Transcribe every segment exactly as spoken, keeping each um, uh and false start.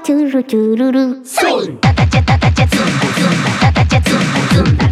チュルチュルルスイタタチャタタチャツンボツンダタタチャツンボツンダ イーディーエム イーディーエム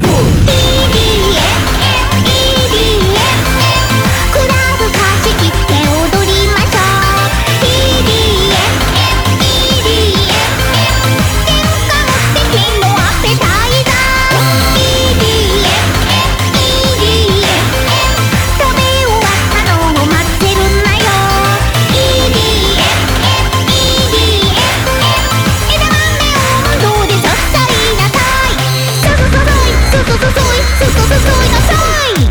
クラブ貸し切って踊りましょう イーディーエム イーディーエム 喧嘩持って剣のアペタイザー イーディーエム イーディーエム 食べ終わったのを待ってるなよ イーディーエム イーディーエム 枝豆を温度でささいなさいささささいささささいささささいなさい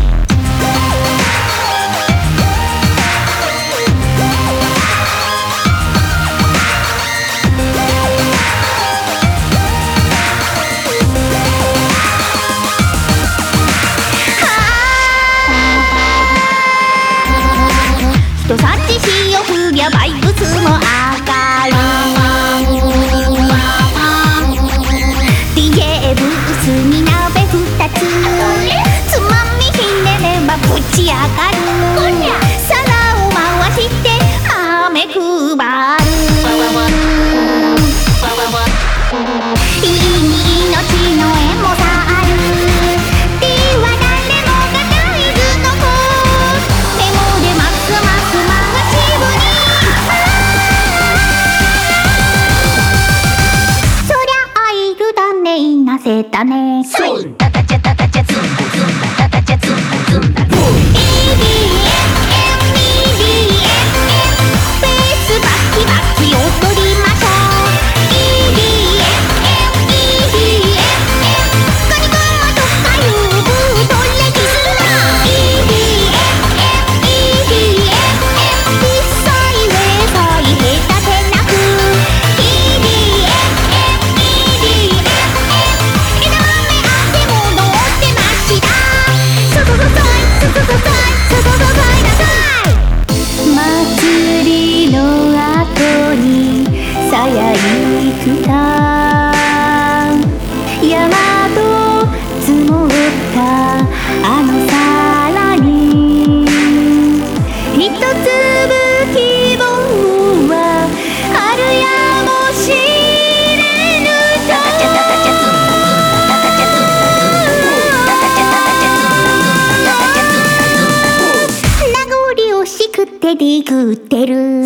人さちしを振りゃバイブスも上がる ディージェー ブースに鍋ふたつつまみひねればぶち上がる皿を回して豆配るいいに命の縁もさある D は誰もが大豆の子メモでますます回しぶりそりゃアイルだねいなせたねスイタタチャタタチャツンボツンダタタチャツンボツンダ イーディーエム イーディーエム ベースバキバキ踊りましょう イーディーエム イーディーエム カニカマとかいうブートレキするな イーディーエム イーディーエム 一切ウェサイ下手でなく イーディーエム イーディーエム 枝豆あっても乗ってましたささささいささささいささささいなさい祭りの後にさやいくた山と積もったあの皿に一粒希望はあるやもしれぬとタタチャタタチャツンボツンダタタチャツンダツンダタタチャタタチャツンボツンダタタチャツンダツンダ名残惜しくてディグってる